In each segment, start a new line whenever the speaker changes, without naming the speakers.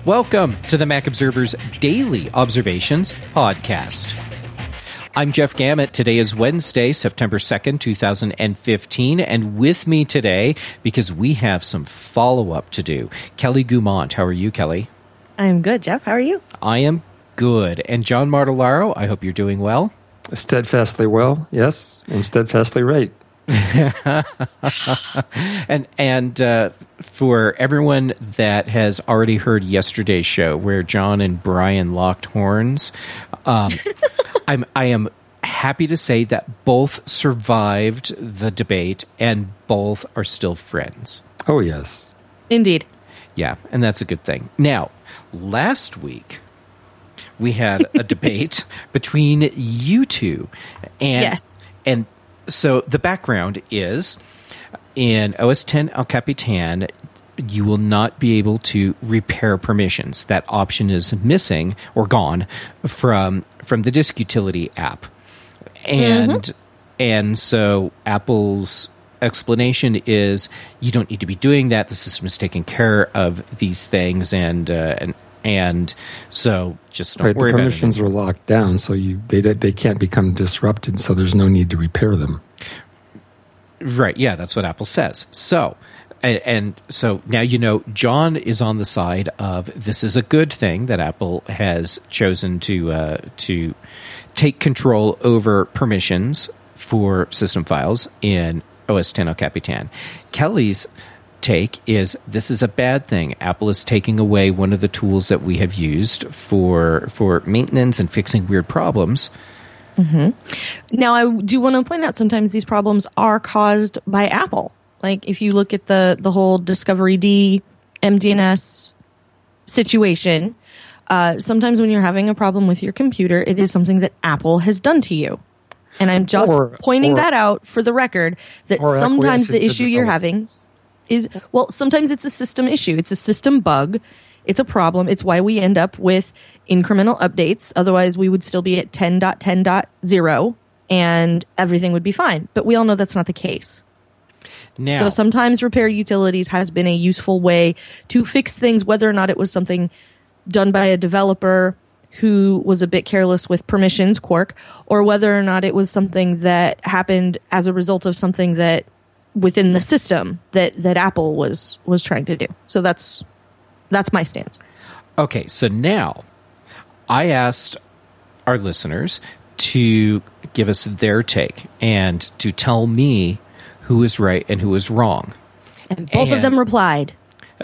Welcome to the Mac Observer's Daily Observations podcast. I'm Jeff Gamet. Today is Wednesday, September 2nd, 2015, and with me today, because we have some follow-up to do, Kelly Goumont. How are you, Kelly?
I'm good, Jeff. How are you?
I am good. And John Martellaro, I hope you're doing well.
Steadfastly well, yes, and steadfastly right.
and for everyone that has already heard yesterday's show where John and Brian locked horns, I am happy to say that both survived the debate and both are still friends.
Oh, yes.
Indeed.
Yeah, and that's a good thing. Now, last week, we had a debate between you two. And,
yes.
And so the background is, in OS X El Capitan, you will not be able to repair permissions. That option is missing or gone from the disk utility app. And so Apple's explanation is you don't need to be doing that. The system is taking care of these things, and so just don't worry
the
about it.
permissions are locked down, so they can't become disrupted, so there's no need to repair them.
Right, yeah, that's what Apple says. So, and so now you know John is on the side of this is a good thing that Apple has chosen to take control over permissions for system files in OS X El Capitan. Kelly's take is this is a bad thing. Apple is taking away one of the tools that we have used for maintenance and fixing weird problems.
Mm-hmm. Now, I do want to point out sometimes these problems are caused by Apple. Like if you look at the whole Discovery D, MDNS situation, sometimes when you're having a problem with your computer, it is something that Apple has done to you. And I'm just pointing that out for the record that sometimes the issue you're having is, well, sometimes it's a system issue. It's a system bug. It's a problem. It's why we end up with incremental updates. Otherwise, we would still be at 10.10.0 and everything would be fine. But we all know that's not the case.
Now,
so sometimes repair utilities has been a useful way to fix things, whether or not it was something done by a developer who was a bit careless with permissions, Quark, or whether or not it was something that happened as a result of something that within the system that Apple was trying to do. So that's my stance.
Okay, so now I asked our listeners to give us their take and to tell me who is right and who is wrong.
And both of them replied.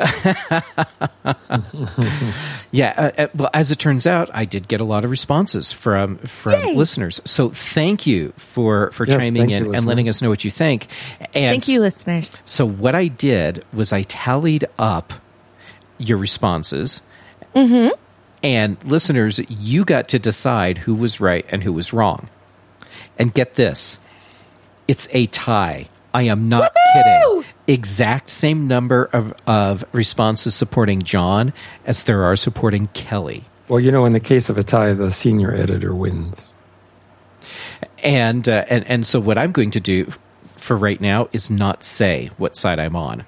Yeah, well, as it turns out, I did get a lot of responses from listeners. So thank you for chiming in and letting us know what you think. And
thank you, listeners.
So what I did was I tallied up your responses.
Mm-hmm.
And listeners, you got to decide who was right and who was wrong. And get this, it's a tie. I am not kidding. Exact same number of responses supporting John as there are supporting Kelly.
Well, you know, in the case of a tie, the senior editor wins.
And so what I'm going to do for right now is not say what side I'm on.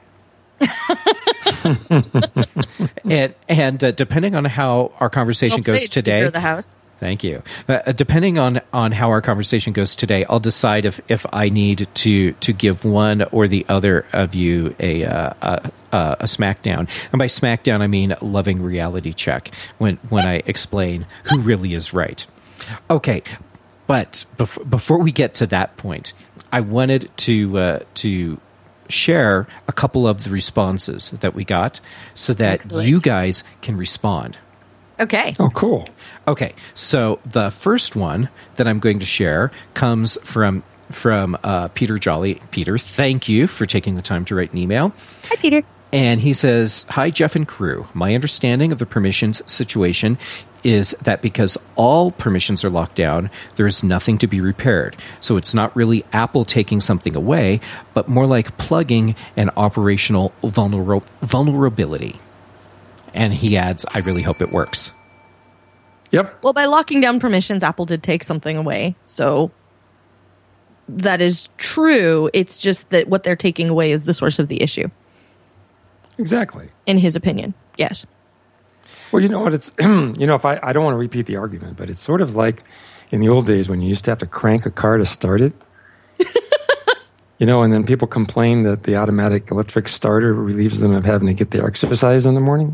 and depending on how our conversation goes today,
the house.
Thank you. Depending on how our conversation goes today, I'll decide if I need to give one or the other of you a smackdown. And by smackdown, I mean loving reality check when I explain who really is right. Okay, but before we get to that point, I wanted to share a couple of the responses that we got so that you guys can respond.
Okay.
Oh, cool.
Okay, so the first one that I'm going to share comes from Peter Jolly. Peter, thank you for taking the time to write an email.
Hi, Peter.
And he says, "Hi, Jeff and crew. My understanding of the permissions situation is that because all permissions are locked down, there is nothing to be repaired. So it's not really Apple taking something away, but more like plugging an operational vulnerability." And he adds, "I really hope it works."
Yep.
Well, by locking down permissions, Apple did take something away. So that is true. It's just that what they're taking away is the source of the issue.
Exactly.
In his opinion. Yes.
Well, you know what? It's if I don't want to repeat the argument, but it's sort of like in the old days when you used to have to crank a car to start it. And then people complain that the automatic electric starter relieves them of having to get their exercise in the morning.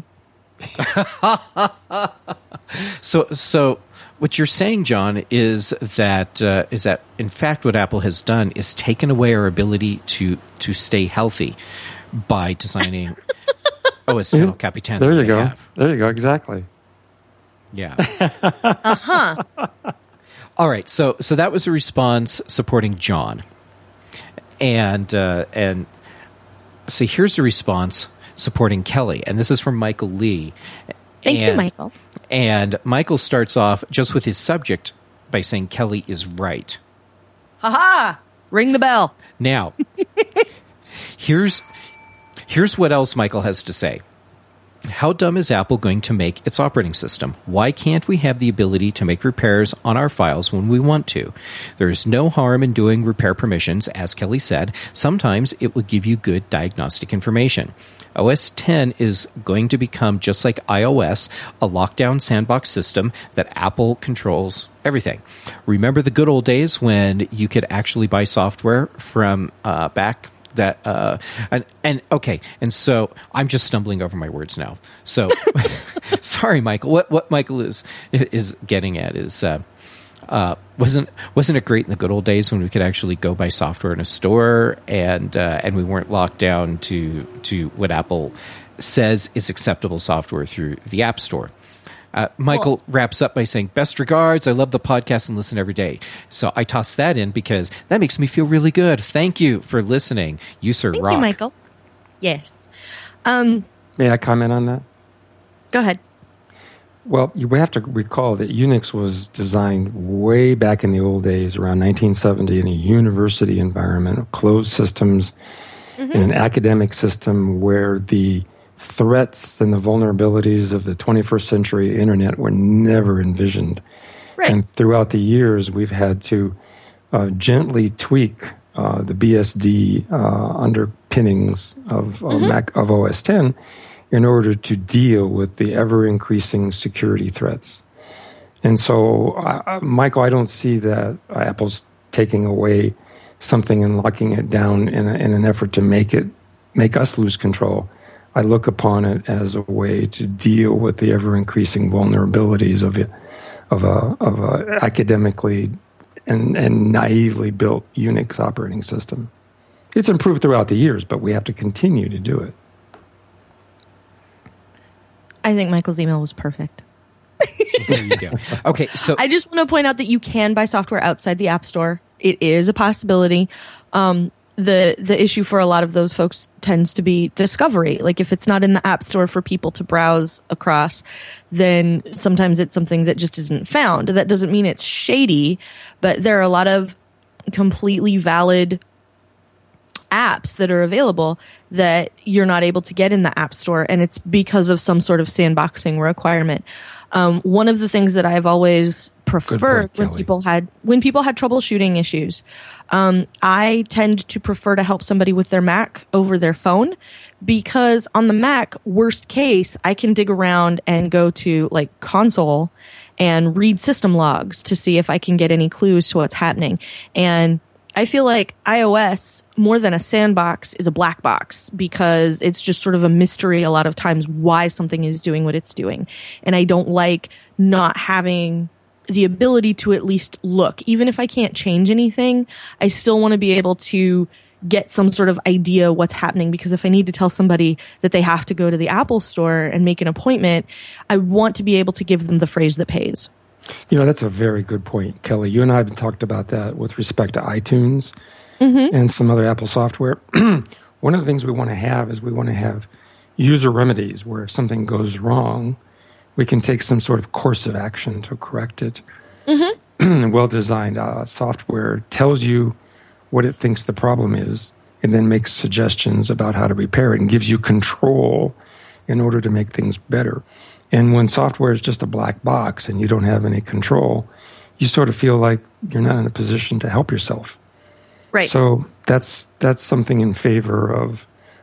So what you're saying, John, is that in fact what Apple has done is taken away our ability to stay healthy by designing OS X El Capitan.
There you go. There you go. Exactly.
Yeah. Uh-huh. All right. So that was a response supporting John. And so here's a response supporting Kelly, and this is from Michael Lee.
Thank you, Michael.
And Michael starts off just with his subject by saying Kelly is right.
Ha-ha! Ring the bell.
Now, here's what else Michael has to say. How dumb is Apple going to make its operating system? Why can't we have the ability to make repairs on our files when we want to? There is no harm in doing repair permissions, as Kelly said. Sometimes it will give you good diagnostic information. OS X is going to become just like iOS, a lockdown sandbox system that Apple controls everything. Remember the good old days when you could actually buy software from back that and so I'm just stumbling over my words now. So sorry, Michael. What Michael is getting at is wasn't it great in the good old days when we could actually go buy software in a store and we weren't locked down to what Apple says is acceptable software through the App Store? Michael wraps up by saying, best regards. I love the podcast and listen every day. So I toss that in because that makes me feel really good. Thank you for listening. You, sir, rock.
Thank you, Michael. Yes.
May I comment on that?
Go ahead.
Well, you have to recall that Unix was designed way back in the old days, around 1970, in a university environment, closed systems, in an academic system where the threats and the vulnerabilities of the 21st century internet were never envisioned. Right. And throughout the years, we've had to gently tweak the BSD underpinnings of OS X in order to deal with the ever-increasing security threats. And so, Michael, I don't see that Apple's taking away something and locking it down in an effort to make us lose control. I look upon it as a way to deal with the ever-increasing vulnerabilities of a academically and naively built Unix operating system. It's improved throughout the years, but we have to continue to do it.
I think Michael's email was perfect.
There you go. Okay, so
I just want to point out that you can buy software outside the App Store. It is a possibility. The issue for a lot of those folks tends to be discovery. Like if it's not in the App Store for people to browse across, then sometimes it's something that just isn't found. That doesn't mean it's shady, but there are a lot of completely valid apps that are available that you're not able to get in the App Store, and it's because of some sort of sandboxing requirement. One of the things that I've always preferred when people had troubleshooting issues, I tend to prefer to help somebody with their Mac over their phone, because on the Mac, worst case, I can dig around and go to like console and read system logs to see if I can get any clues to what's happening. And I feel like iOS, more than a sandbox, is a black box, because it's just sort of a mystery a lot of times why something is doing what it's doing. And I don't like not having the ability to at least look. Even if I can't change anything, I still want to be able to get some sort of idea what's happening, because if I need to tell somebody that they have to go to the Apple Store and make an appointment, I want to be able to give them the phrase that pays.
You know, that's a very good point, Kelly. You and I have talked about that with respect to iTunes and some other Apple software. One of the things we want to have is we want to have user remedies where if something goes wrong, we can take some sort of course of action to correct it. Well-designed software tells you what it thinks the problem is and then makes suggestions about how to repair it and gives you control in order to make things better. And when software is just a black box and you don't have any control, you sort of feel like you're not in a position to help yourself.
Right.
So that's something in favor of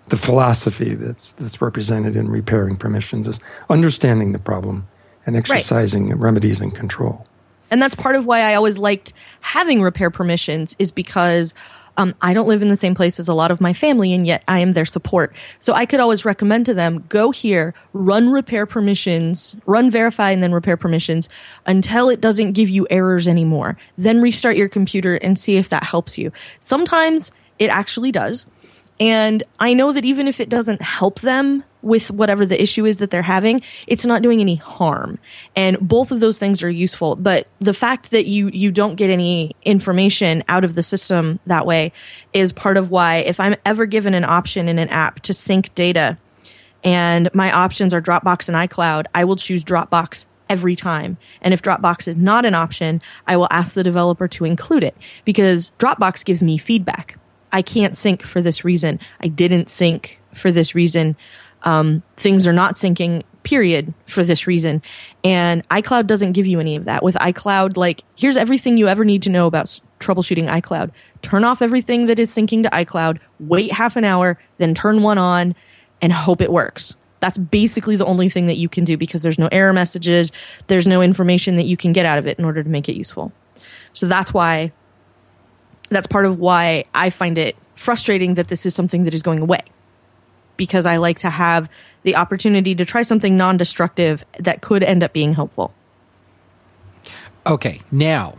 the philosophy that's represented in repairing permissions is understanding the problem and exercising remedies and control.
And that's part of why I always liked having repair permissions, is because I don't live in the same place as a lot of my family, and yet I am their support. So I could always recommend to them, go here, run repair permissions, run verify and then repair permissions until it doesn't give you errors anymore. Then restart your computer and see if that helps you. Sometimes it actually does. And I know that even if it doesn't help them with whatever the issue is that they're having, it's not doing any harm. And both of those things are useful. But the fact that you don't get any information out of the system that way is part of why, if I'm ever given an option in an app to sync data and my options are Dropbox and iCloud, I will choose Dropbox every time. And if Dropbox is not an option, I will ask the developer to include it, because Dropbox gives me feedback. I can't sync for this reason. I didn't sync for this reason. Things are not syncing, period, for this reason. And iCloud doesn't give you any of that. With iCloud, like, here's everything you ever need to know about troubleshooting iCloud. Turn off everything that is syncing to iCloud, wait half an hour, then turn one on, and hope it works. That's basically the only thing that you can do, because there's no error messages, there's no information that you can get out of it in order to make it useful. So that's part of why I find it frustrating that this is something that is going away, because I like to have the opportunity to try something non-destructive that could end up being helpful.
Okay, now,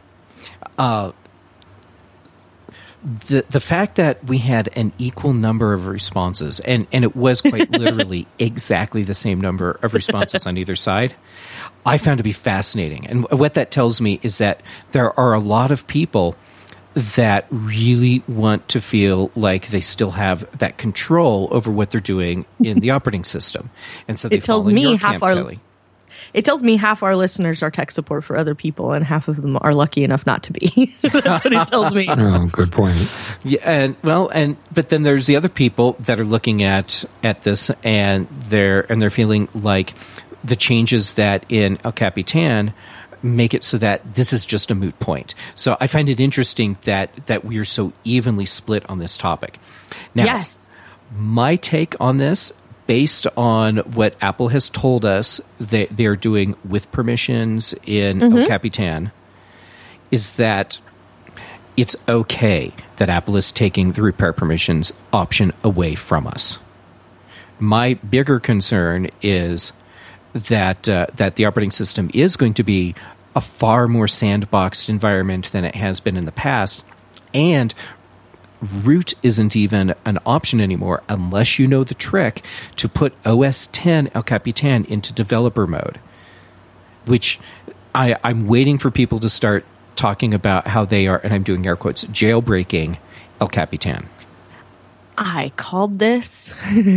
the fact that we had an equal number of responses, and it was quite literally exactly the same number of responses on either side, I found to be fascinating. And what that tells me is that there are a lot of people that really want to feel like they still have that control over what they're doing in the operating system. And so they
tells me half our listeners are tech support for other people, and half of them are lucky enough not to be. That's what it tells me.
Oh, good point.
Yeah, but then there's the other people that are looking at this, and they're feeling like the changes that in El Capitan make it so that this is just a moot point. So I find it interesting that we are so evenly split on this topic. Now,
yes,
my take on this, based on what Apple has told us that they are doing with permissions in El Capitan, is that it's okay that Apple is taking the repair permissions option away from us. My bigger concern is that the operating system is going to be a far more sandboxed environment than it has been in the past, and root isn't even an option anymore unless you know the trick to put OS X El Capitan into developer mode, which I'm waiting for people to start talking about how they are, and I'm doing air quotes, jailbreaking El Capitan.
I called this.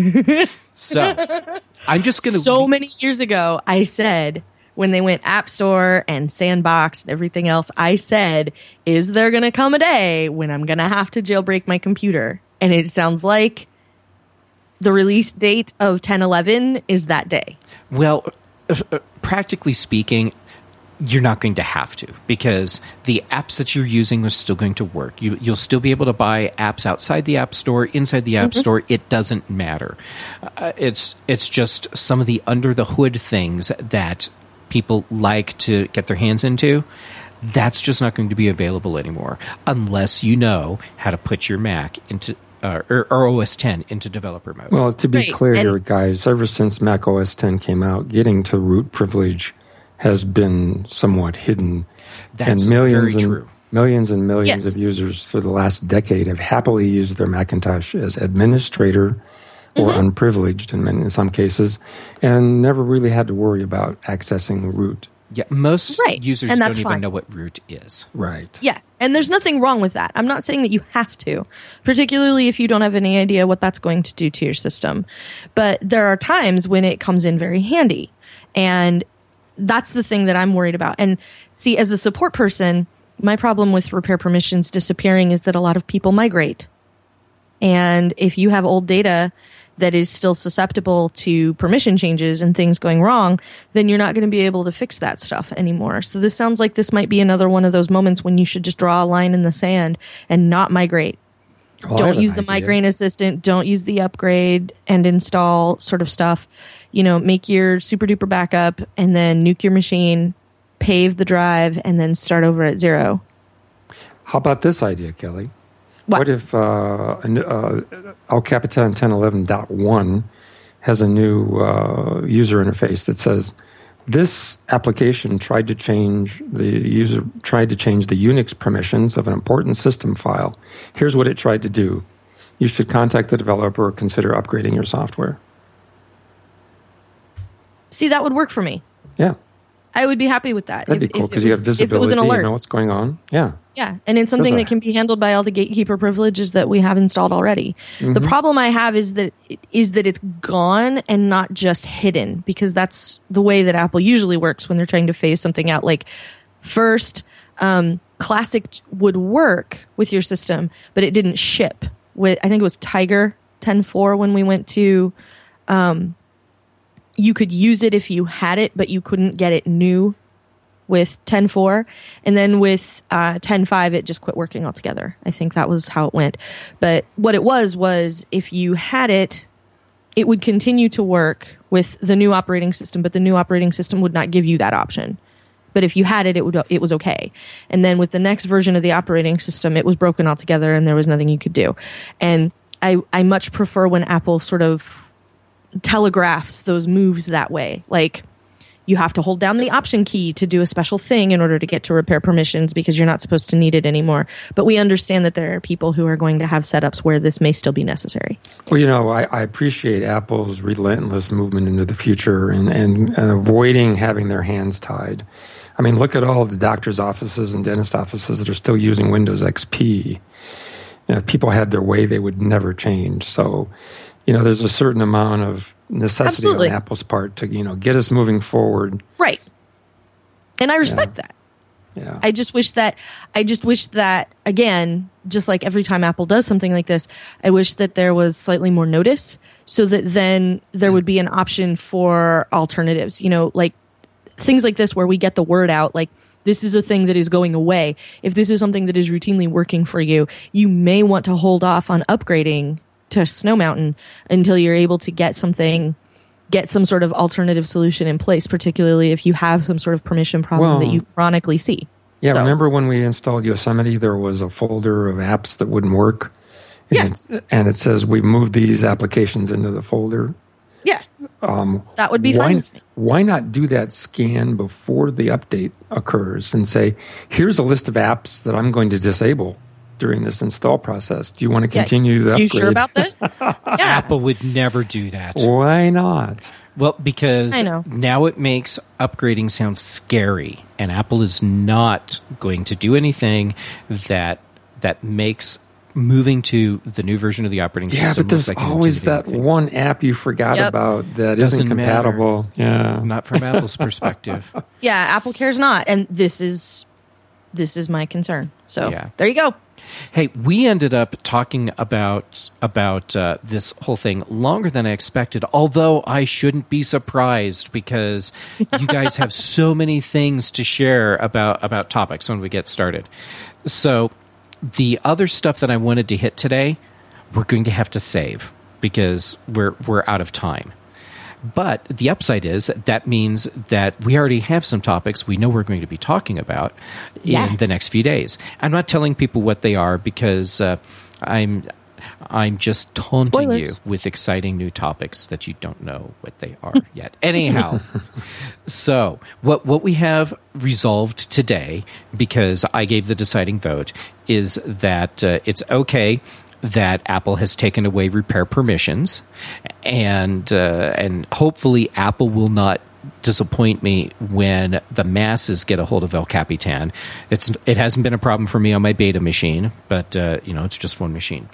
So I'm just going to...
So many years ago, I said, when they went App Store and Sandbox and everything else, I said, is there going to come a day when I'm going to have to jailbreak my computer? And it sounds like the release date of 10.11 is that day.
Well, practically speaking, you're not going to have to, because the apps that you're using are still going to work. You'll still be able to buy apps outside the App Store, inside the App Store. It doesn't matter. It's just some of the under the hood things that people like to get their hands into. That's just not going to be available anymore unless you know how to put your Mac into or OS X into developer mode.
Well, to be clear here, guys, ever since Mac OS X came out, getting to root privilege has been somewhat hidden.
That's
and millions
very
and
true.
Millions and millions of users for the last decade have happily used their Macintosh as administrator or unprivileged in some cases, and never really had to worry about accessing root.
Yeah, most users
and
don't even
fine.
know what root is.
Right.
Yeah, and there's nothing wrong with that. I'm not saying that you have to, particularly if you don't have any idea what that's going to do to your system. But there are times when it comes in very handy, and that's the thing that I'm worried about. And see, as a support person, my problem with repair permissions disappearing is that a lot of people migrate. And if you have old data that is still susceptible to permission changes and things going wrong, then you're not going to be able to fix that stuff anymore. So this sounds like this might be another one of those moments when you should just draw a line in the sand and not migrate.
Well, I have
don't
an
use the
idea.
migraine assistant, don't use the upgrade and install sort of stuff. Make your super duper backup and then nuke your machine, pave the drive, and then start over at 0.
How about this idea, Kelly?
What?
If El Capitan 1011.1 has a new user interface that says, this application tried to change the Unix permissions of an important system file. Here's what it tried to do. You should contact the developer or consider upgrading your software.
See, that would work for me.
Yeah,
I would be happy with that.
that'd be cool because you have visibility.
If it was an alert.
You know what's going on. Yeah.
Yeah, and it's something that can be handled by all the gatekeeper privileges that we have installed already.
Mm-hmm.
The problem I have is that it's gone and not just hidden, because that's the way that Apple usually works when they're trying to phase something out. Like, first, Classic would work with your system, but it didn't ship. I think it was Tiger 10.4 when we went to. You could use it if you had it, but you couldn't get it new with 10.4, and then with 10.5 it just quit working altogether. I think that was how it went. But what it was if you had it, it would continue to work with the new operating system, but the new operating system would not give you that option. But if you had it, it was okay. And then with the next version of the operating system, it was broken altogether and there was nothing you could do. And I much prefer when Apple sort of telegraphs those moves that way. Like, you have to hold down the option key to do a special thing in order to get to repair permissions because you're not supposed to need it anymore. But we understand that there are people who are going to have setups where this may still be necessary.
Well, I appreciate Apple's relentless movement into the future and avoiding having their hands tied. I mean, look at all the doctor's offices and dentist offices that are still using Windows XP. If people had their way, they would never change. So, there's a certain amount of necessity
Absolutely.
on Apple's part to, get us moving forward.
Right. And I respect that.
Yeah.
I just wish that, again, just like every time Apple does something like this, I wish that there was slightly more notice so that then there would be an option for alternatives. Like things like this where we get the word out, like, this is a thing that is going away. If this is something that is routinely working for you, you may want to hold off on upgrading to Snow Mountain until you're able to get some sort of alternative solution in place, particularly if you have some sort of permission problem that you chronically see.
Yeah,
So,
remember when we installed Yosemite, there was a folder of apps that wouldn't work?
Yeah.
And it says we moved these applications into the folder.
yeah, that would be fine with me.
Why not do that scan before the update occurs and say, here's a list of apps that I'm going to disable during this install process. Do you want to continue the upgrade?
You sure about this? Yeah.
Apple would never do that.
Why not?
Well, because
I know.
now it makes upgrading sound scary, and Apple is not going to do anything that makes moving to the new version of the operating
Yeah,
system
but there's
look like an
always that
intimidating thing.
one app you forgot about that
Doesn't
isn't compatible. Yeah.
Not from Apple's perspective.
Yeah, Apple cares not, and this is my concern. So
Yeah.
there you go.
Hey, we ended up talking about this whole thing longer than I expected, although I shouldn't be surprised because you guys have so many things to share about topics when we get started. So the other stuff that I wanted to hit today, we're going to have to save because we're out of time. But the upside is that means that we already have some topics we know we're going to be talking about in the next few days. I'm not telling people what they are because I'm just taunting you with exciting new topics that you don't know what they are yet. Anyhow, so what we have resolved today, because I gave the deciding vote, is that it's okay that Apple has taken away repair permissions, and hopefully Apple will not disappoint me when the masses get a hold of El Capitan. It hasn't been a problem for me on my beta machine, but it's just one machine.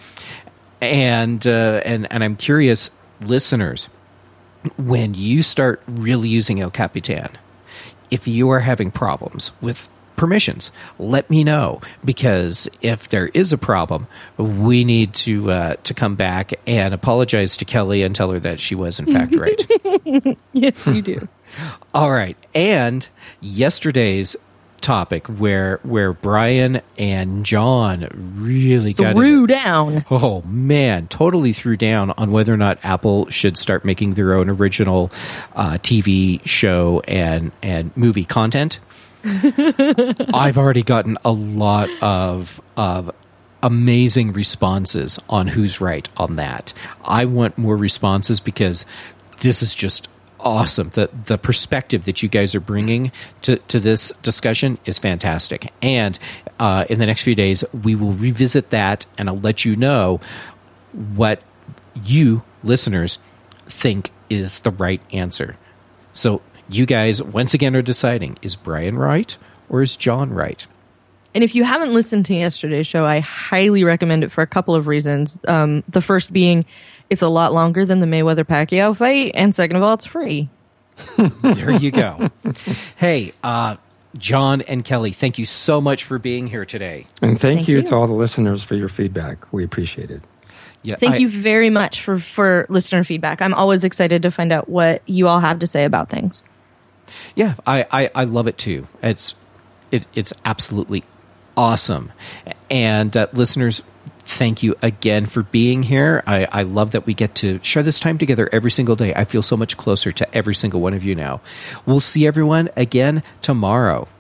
And I'm curious, listeners, when you start really using El Capitan, if you are having problems with permissions, let me know, because if there is a problem, we need to come back and apologize to Kelly and tell her that she was in fact right.
Yes, you do.
All right. And yesterday's topic where Brian and John really
threw down.
Oh man, totally threw down on whether or not Apple should start making their own original TV show and movie content. I've already gotten a lot of amazing responses on who's right on that. I want more responses because this is just awesome. The perspective that you guys are bringing to this discussion is fantastic. And in the next few days, we will revisit that, and I'll let you know what you, listeners, think is the right answer. So you guys, once again, are deciding, is Brian right or is John right?
And if you haven't listened to yesterday's show, I highly recommend it for a couple of reasons. The first being, it's a lot longer than the Mayweather-Pacquiao fight, and second of all, it's free.
There you go. Hey, John and Kelly, thank you so much for being here today.
And thank you to all the listeners for your feedback. We appreciate it.
Yeah, thank you very much for listener feedback. I'm always excited to find out what you all have to say about things.
Yeah, I love it too. It's absolutely awesome. And listeners, thank you again for being here. I love that we get to share this time together every single day. I feel so much closer to every single one of you now. We'll see everyone again tomorrow.